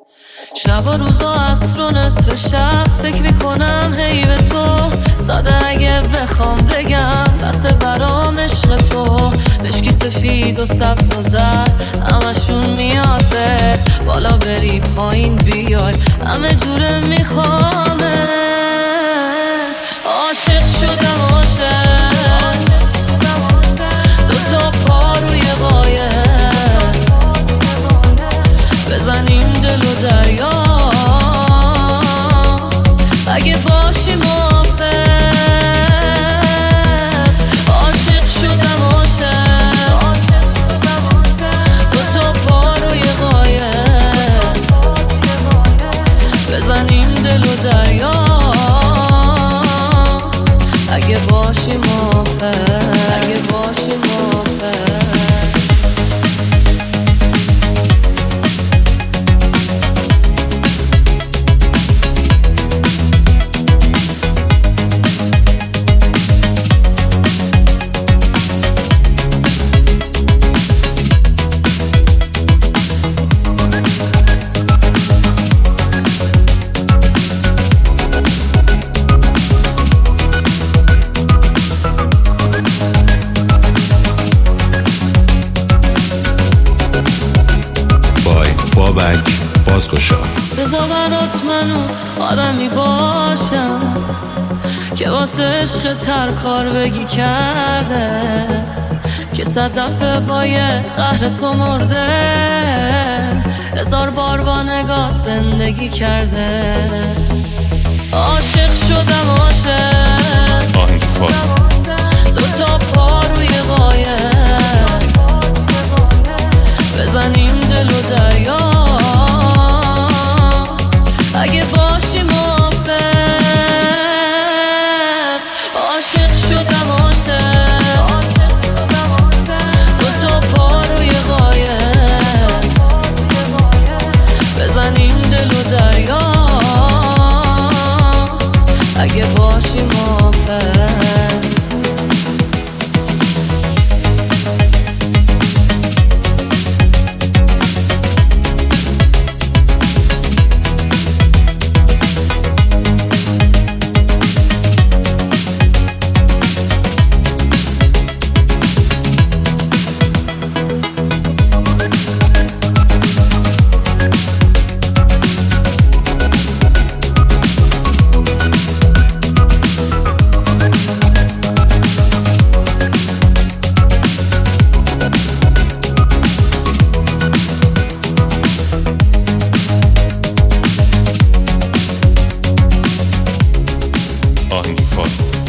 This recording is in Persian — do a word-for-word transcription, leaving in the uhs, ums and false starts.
شب و روز و عصر و نصف شب فکر میکنم هی به تو، ساده اگه بخوام بگم بس برام عشق تو. مشکی سفید و سبز و زرد همشون میاد بهت، بالا بری پایین بیای همه جوره میخوامت. عاشق شدم عاشق، دو تا پا روی قایق، بزنیم دل و دریا اگه باشی موافق. عاشق شدم عاشق، دو تا پا روی قایق، بزنیم دل و دریا اگه باشی موافق، اگه باشی موافق. بازگشا بذار برات منو آدمی باشم که واسه عشق تر کار بگی کرده، که صد دفعه پای قهر تو مرده، هزار بار با نگاه زندگی کرده. عاشق شدم عاشق، آهنگ فال دو تا پا روی قایق، بزنیم دل و دریا اگه باشی موافق. عاشق شدم عاشق، دو تا پا روی قایق، بزنیم دل و دریا اگه باشی موافق. آهنگ فال